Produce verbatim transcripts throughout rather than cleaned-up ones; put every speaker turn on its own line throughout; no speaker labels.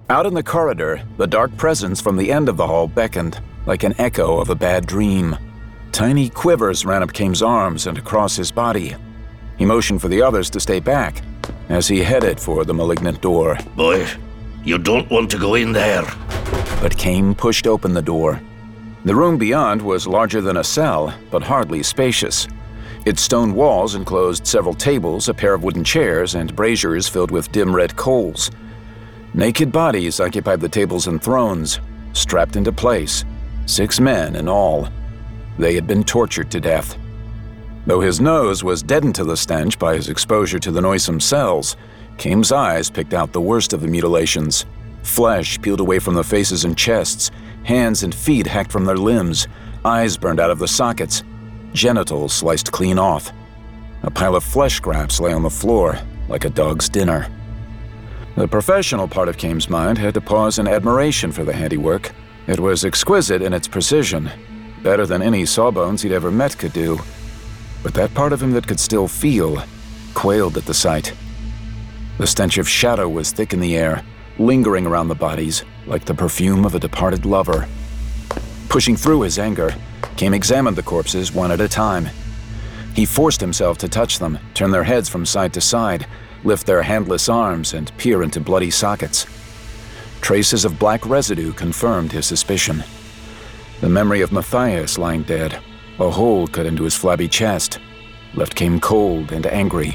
Out in the corridor, the dark presence from the end of the hall beckoned, like an echo of a bad dream. Tiny quivers ran up Kaim's arms and across his body. He motioned for the others to stay back as he headed for the malignant door.
Boy, you don't want to go in there.
But Kaim pushed open the door. The room beyond was larger than a cell, but hardly spacious. Its stone walls enclosed several tables, a pair of wooden chairs, and braziers filled with dim red coals. Naked bodies occupied the tables and thrones, strapped into place, six men in all. They had been tortured to death. Though his nose was deadened to the stench by his exposure to the noisome cells, Kaim's eyes picked out the worst of the mutilations. Flesh peeled away from the faces and chests, hands and feet hacked from their limbs, eyes burned out of the sockets, genitals sliced clean off. A pile of flesh scraps lay on the floor, like a dog's dinner. The professional part of Kaim's mind had to pause in admiration for the handiwork. It was exquisite in its precision, better than any sawbones he'd ever met could do. But that part of him that could still feel quailed at the sight. The stench of shadow was thick in the air, lingering around the bodies like the perfume of a departed lover. Pushing through his anger, Kaim examined the corpses one at a time. He forced himself to touch them, turn their heads from side to side, lift their handless arms, and peer into bloody sockets. Traces of black residue confirmed his suspicion. The memory of Matthias lying dead, a hole cut into his flabby chest, left Kaim cold and angry.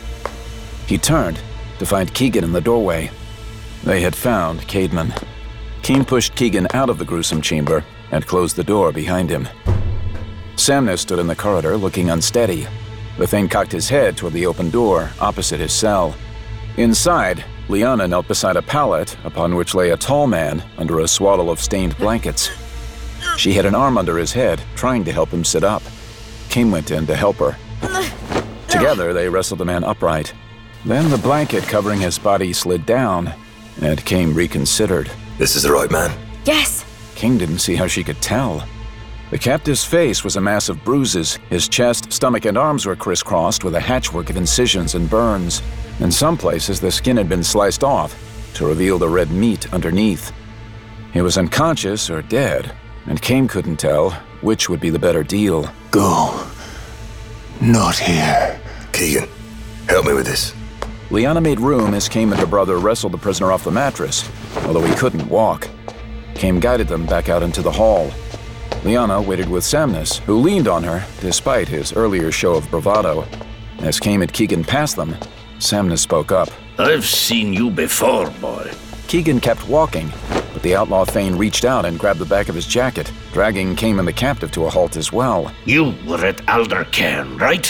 He turned to find Keegan in the doorway. They had found Caedmon. Kaim pushed Keegan out of the gruesome chamber and closed the door behind him. Samnus stood in the corridor, looking unsteady. The Thane cocked his head toward the open door, opposite his cell. Inside, Liana knelt beside a pallet, upon which lay a tall man under a swaddle of stained blankets. She had an arm under his head, trying to help him sit up. Kaim went in to help her. Together, they wrestled the man upright. Then the blanket covering his body slid down, and Kaim reconsidered.
This is the right man?
Yes.
Kaim didn't see how she could tell. The captive's face was a mass of bruises. His chest, stomach, and arms were crisscrossed with a hatchwork of incisions and burns. In some places, the skin had been sliced off to reveal the red meat underneath. He was unconscious or dead, and Kaim couldn't tell which would be the better deal.
Go. Not here. Keegan, help me with this.
Liana made room as Kaim and her brother wrestled the prisoner off the mattress, although he couldn't walk. Kaim guided them back out into the hall. Liana waited with Samnus, who leaned on her despite his earlier show of bravado. As Kaim and Keegan passed them, Samnus spoke up.
I've seen you before, boy.
Keegan kept walking, but the outlaw Thane reached out and grabbed the back of his jacket, dragging Kaim and the captive to a halt as well.
You were at Aldercairn, right?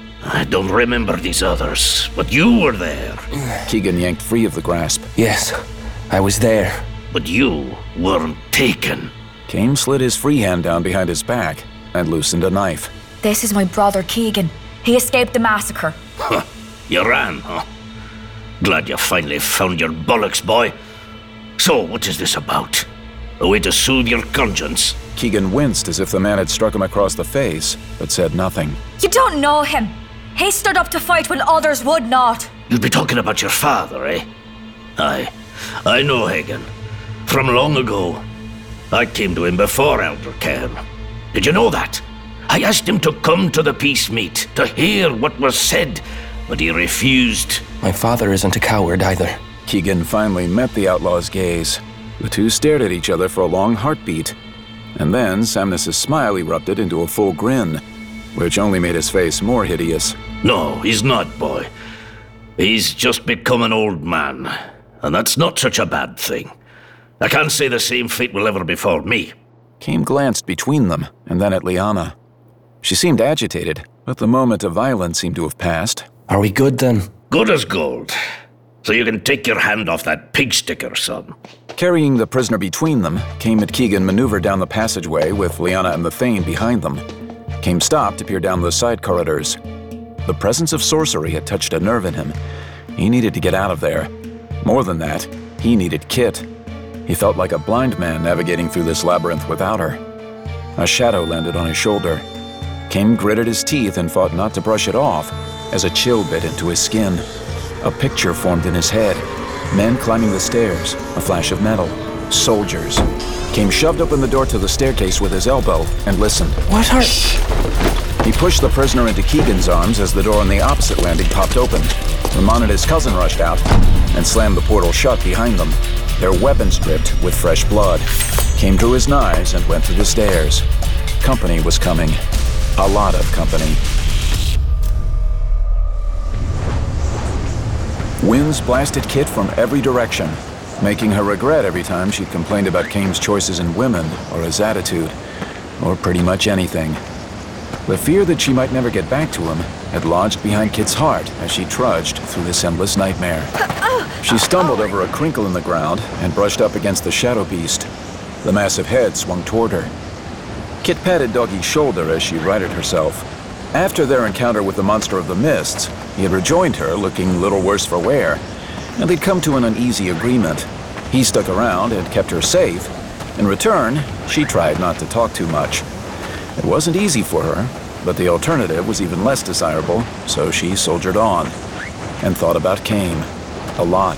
I don't remember these others, but you were there.
Keegan yanked free of the grasp.
Yes, I was there.
But you weren't taken.
Kaim slid his free hand down behind his back and loosened a knife.
This is my brother Keegan. He escaped the massacre.
Huh. You ran, huh? Glad you finally found your bollocks, boy. So, what is this about? A way to soothe your conscience?
Keegan winced as if the man had struck him across the face, but said nothing.
You don't know him. He stood up to fight when others would not.
You'd be talking about your father, eh? Aye, I know Hagen. From long ago. I came to him before Aldercairn. Did you know that? I asked him to come to the peace meet, to hear what was said, but he refused.
My father isn't a coward either.
Keegan finally met the outlaw's gaze. The two stared at each other for a long heartbeat. And then Samnus' smile erupted into a full grin, which only made his face more hideous.
No, he's not, boy. He's just become an old man, and that's not such a bad thing. I can't say the same fate will ever befall me.
Kaim glanced between them, and then at Liana. She seemed agitated, but the moment of violence seemed to have passed.
Are we good then?
Good as gold. So you can take your hand off that pig sticker, son.
Carrying the prisoner between them, Kaim and Keegan maneuvered down the passageway with Liana and the Thane behind them. Kaim stopped to peer down the side corridors. The presence of sorcery had touched a nerve in him. He needed to get out of there. More than that, he needed Kit. He felt like a blind man navigating through this labyrinth without her. A shadow landed on his shoulder. Kaim gritted his teeth and fought not to brush it off as a chill bit into his skin. A picture formed in his head. Men climbing the stairs, a flash of metal. Soldiers. Kame shoved open the door to the staircase with his elbow and listened.
What are...
He pushed the prisoner into Keegan's arms as the door on the opposite landing popped open. Lamont and his cousin rushed out and slammed the portal shut behind them, their weapons dripped with fresh blood. Kame drew his knives and went through the stairs. Company was coming. A lot of company. Winds blasted Kit from every direction, making her regret every time she'd complained about Kame's choices in women, or his attitude, or pretty much anything. The fear that she might never get back to him had lodged behind Kit's heart as she trudged through this endless nightmare. She stumbled over a crinkle in the ground and brushed up against the shadow beast. The massive head swung toward her. Kit patted Doggy's shoulder as she righted herself. After their encounter with the monster of the mists, he had rejoined her, looking little worse for wear, and they'd come to an uneasy agreement. He stuck around and kept her safe. In return, she tried not to talk too much. It wasn't easy for her, but the alternative was even less desirable, so she soldiered on and thought about Kame. A lot.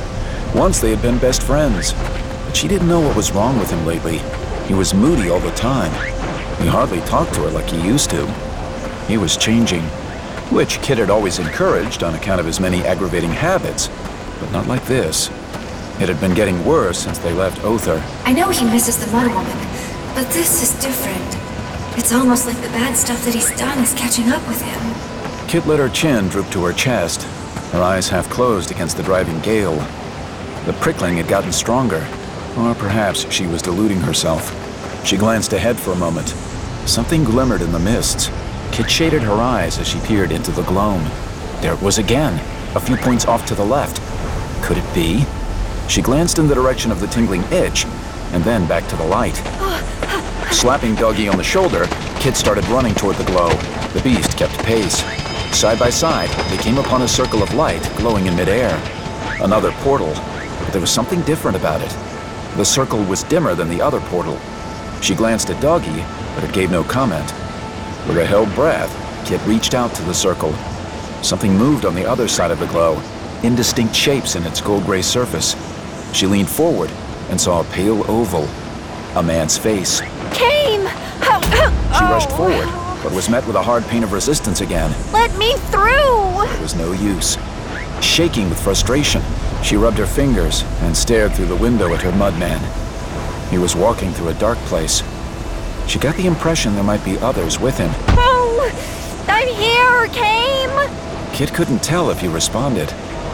Once they had been best friends, but she didn't know what was wrong with him lately. He was moody all the time. He hardly talked to her like he used to. He was changing, which Kit had always encouraged on account of his many aggravating habits, but not like this. It had been getting worse since they left Othar.
I know he misses the Mud Woman, but this is different. It's almost like the bad stuff that he's done is catching up with him.
Kit let her chin droop to her chest, her eyes half closed against the driving gale. The prickling had gotten stronger, or perhaps she was deluding herself. She glanced ahead for a moment. Something glimmered in the mists. Kit shaded her eyes as she peered into the gloam. There it was again, a few points off to the left. Could it be? She glanced in the direction of the tingling itch, and then back to the light. Slapping Doggy on the shoulder, Kit started running toward the glow. The beast kept pace. Side by side, they came upon a circle of light glowing in midair. Another portal, but there was something different about it. The circle was dimmer than the other portal. She glanced at Doggy, but it gave no comment. With a held breath, Kit reached out to the circle. Something moved on the other side of the glow, indistinct shapes in its gold-gray surface. She leaned forward and saw a pale oval, a man's face.
Kame!
She rushed forward, but was met with a hard pain of resistance again.
Let me through!
It was no use. Shaking with frustration, she rubbed her fingers and stared through the window at her mudman. He was walking through a dark place. She got the impression there might be others with him.
Oh! I'm here, Kame!
Kit couldn't tell if he responded.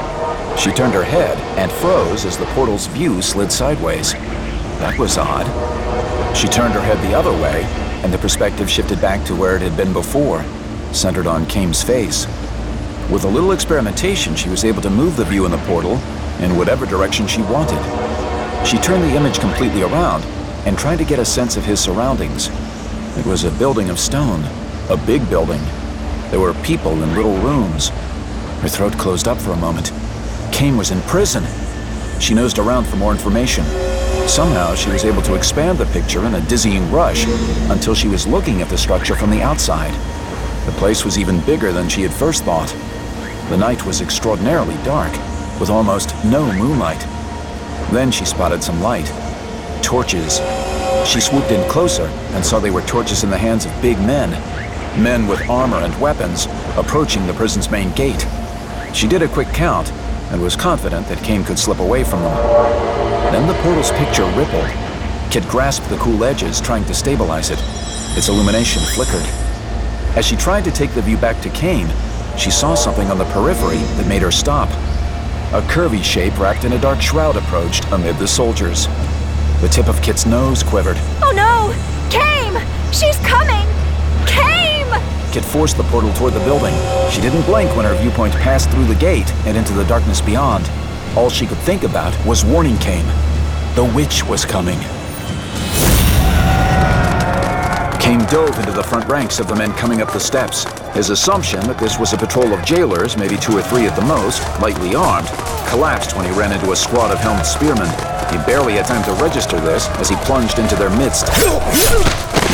She turned her head and froze as the portal's view slid sideways. That was odd. She turned her head the other way, and the perspective shifted back to where it had been before, centered on Kame's face. With a little experimentation, she was able to move the view in the portal in whatever direction she wanted. She turned the image completely around and tried to get a sense of his surroundings. It was a building of stone, a big building. There were people in little rooms. Her throat closed up for a moment. Kame was in prison. She nosed around for more information. Somehow, she was able to expand the picture in a dizzying rush until she was looking at the structure from the outside. The place was even bigger than she had first thought. The night was extraordinarily dark, with almost no moonlight. Then she spotted some light. Torches. She swooped in closer and saw they were torches in the hands of big men. Men with armor and weapons, approaching the prison's main gate. She did a quick count and was confident that Kame could slip away from them. Then the portal's picture rippled. Kit grasped the cool edges, trying to stabilize it. Its illumination flickered. As she tried to take the view back to Kame, she saw something on the periphery that made her stop. A curvy shape wrapped in a dark shroud approached amid the soldiers. The tip of Kit's nose quivered.
Oh no! Kame! She's coming! Kame!
Kit forced the portal toward the building. She didn't blink when her viewpoint passed through the gate and into the darkness beyond. All she could think about was warning Kame. The witch was coming. Kame dove into the front ranks of the men coming up the steps. His assumption that this was a patrol of jailers, maybe two or three at the most, lightly armed, collapsed when he ran into a squad of helmed spearmen. He barely had time to register this as he plunged into their midst. He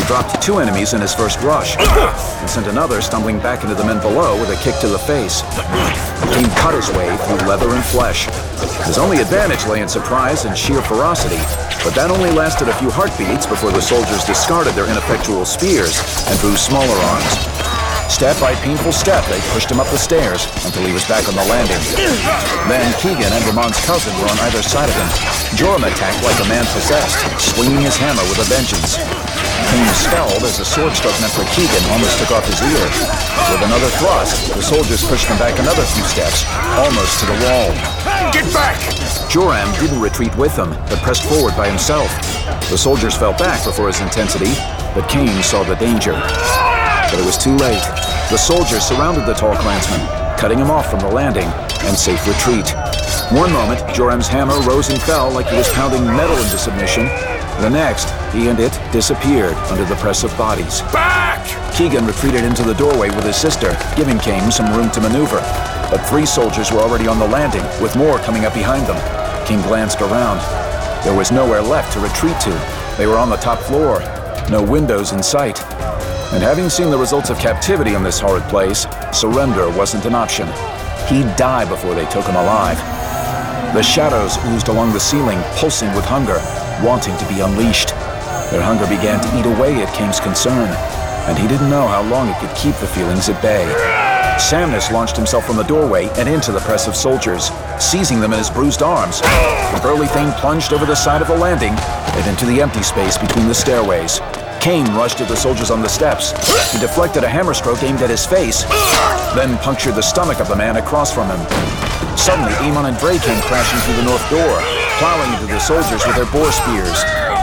dropped two enemies in his first rush, and sent another stumbling back into the men below with a kick to the face. Cain cut his way through leather and flesh. His only advantage lay in surprise and sheer ferocity, but that only lasted a few heartbeats before the soldiers discarded their ineffectual spears and drew smaller arms. Step by painful step, they pushed him up the stairs until he was back on the landing. Then Keegan and Ramon's cousin were on either side of him. Joram attacked like a man possessed, swinging his hammer with a vengeance. Cain scowled as a sword stroke meant for Keegan almost took off his ear. With another thrust, the soldiers pushed him back another few steps, almost to the wall.
Get back!
Joram didn't retreat with them, but pressed forward by himself. The soldiers fell back before his intensity, but Cain saw the danger. But it was too late. The soldiers surrounded the tall clansman, cutting him off from the landing and safe retreat. One moment, Joram's hammer rose and fell like he was pounding metal into submission. The next, he and it disappeared under the press of bodies.
Back!
Keegan retreated into the doorway with his sister, giving Cain some room to maneuver. But three soldiers were already on the landing, with more coming up behind them. Cain glanced around. There was nowhere left to retreat to. They were on the top floor. No windows in sight. And having seen the results of captivity in this horrid place, surrender wasn't an option. He'd die before they took him alive. The shadows oozed along the ceiling, pulsing with hunger, wanting to be unleashed. Their hunger began to eat away at Cain's concern, and he didn't know how long it could keep the feelings at bay. Samnus launched himself from the doorway and into the press of soldiers, seizing them in his bruised arms. The burly thing plunged over the side of the landing and into the empty space between the stairways. Cain rushed at the soldiers on the steps. He deflected a hammer stroke aimed at his face, then punctured the stomach of the man across from him. Suddenly, Aemon and Dre came crashing through the north door, plowing into the soldiers with their boar spears.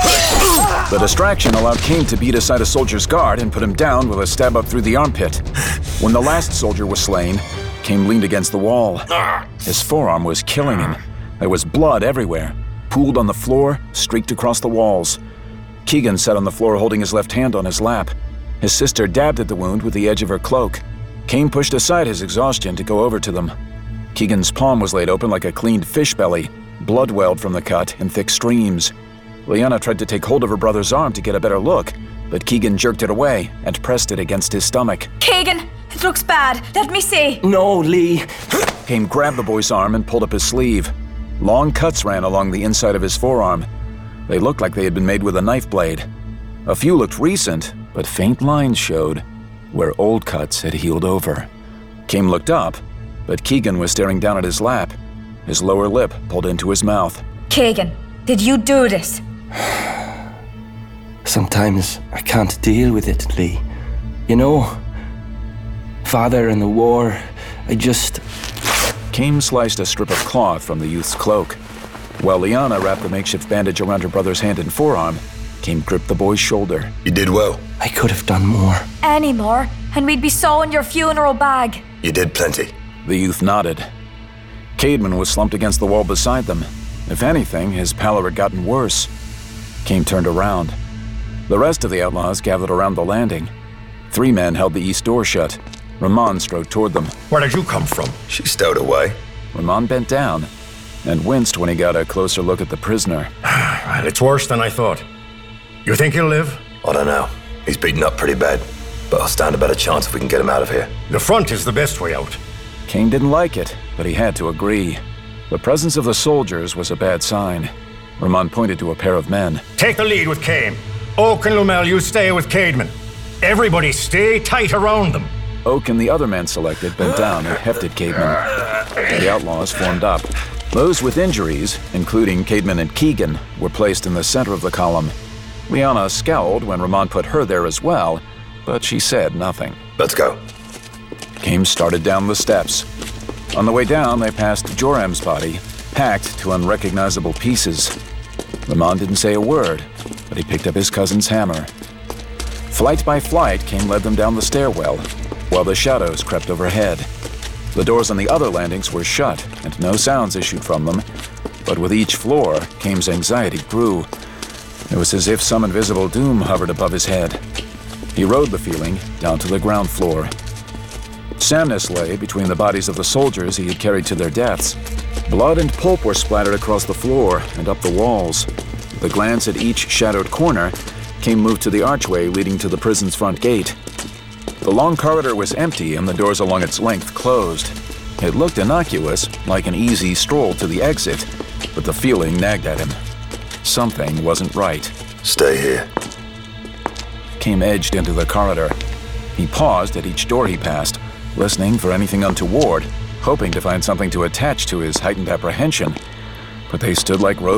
The distraction allowed Cain to beat aside a soldier's guard and put him down with a stab up through the armpit. When the last soldier was slain, Cain leaned against the wall. His forearm was killing him. There was blood everywhere, pooled on the floor, streaked across the walls. Keegan sat on the floor holding his left hand on his lap. His sister dabbed at the wound with the edge of her cloak. Cain pushed aside his exhaustion to go over to them. Keegan's palm was laid open like a cleaned fish belly. Blood welled from the cut in thick streams. Lyanna tried to take hold of her brother's arm to get a better look, but Keegan jerked it away and pressed it against his stomach.
Keegan, it looks bad. Let me see.
No, Lee.
Cain grabbed the boy's arm and pulled up his sleeve. Long cuts ran along the inside of his forearm. They looked like they had been made with a knife blade. A few looked recent, but faint lines showed where old cuts had healed over. Cain looked up, but Keegan was staring down at his lap, his lower lip pulled into his mouth.
Keegan, did you do this?
Sometimes I can't deal with it, Lee. You know, father and the war, I just...
Cain sliced a strip of cloth from the youth's cloak. While Lyanna wrapped the makeshift bandage around her brother's hand and forearm, Cain gripped the boy's shoulder.
You did well.
I could have done more.
Any more, and we'd be sewing your funeral bag.
You did plenty.
The youth nodded. Caedmon was slumped against the wall beside them. If anything, his pallor had gotten worse. Cain turned around. The rest of the outlaws gathered around the landing. Three men held the east door shut. Ramon strode toward them.
Where did you come from? She stowed away.
Ramon bent down and winced when he got a closer look at the prisoner.
Well, it's worse than I thought. You think he'll live?
I don't know. He's beaten up pretty bad, but I'll stand a better chance if we can get him out of here.
The front is the best way out.
Cain didn't like it, but he had to agree. The presence of the soldiers was a bad sign. Ramon pointed to a pair of men.
Take the lead with Cain. Oak and Lumel, you stay with Caedmon. Everybody stay tight around them.
Oak and the other man selected bent down and hefted Caedmon. The outlaws formed up. Those with injuries, including Caedmon and Keegan, were placed in the center of the column. Lyanna scowled when Ramon put her there as well, but she said nothing.
Let's go.
Cain started down the steps. On the way down, they passed Joram's body, hacked to unrecognizable pieces. Ramon didn't say a word, but he picked up his cousin's hammer. Flight by flight, Cain led them down the stairwell, while the shadows crept overhead. The doors on the other landings were shut, and no sounds issued from them, but with each floor, Cain's anxiety grew. It was as if some invisible doom hovered above his head. He rode the feeling down to the ground floor. Samnus lay between the bodies of the soldiers he had carried to their deaths. Blood and pulp were splattered across the floor and up the walls. With a glance at each shadowed corner, Kane moved to the archway leading to the prison's front gate. The long corridor was empty and the doors along its length closed. It looked innocuous, like an easy stroll to the exit, but the feeling nagged at him. Something wasn't right.
Stay here.
Kane edged into the corridor. He paused at each door he passed, listening for anything untoward, hoping to find something to attach to his heightened apprehension. But they stood like rows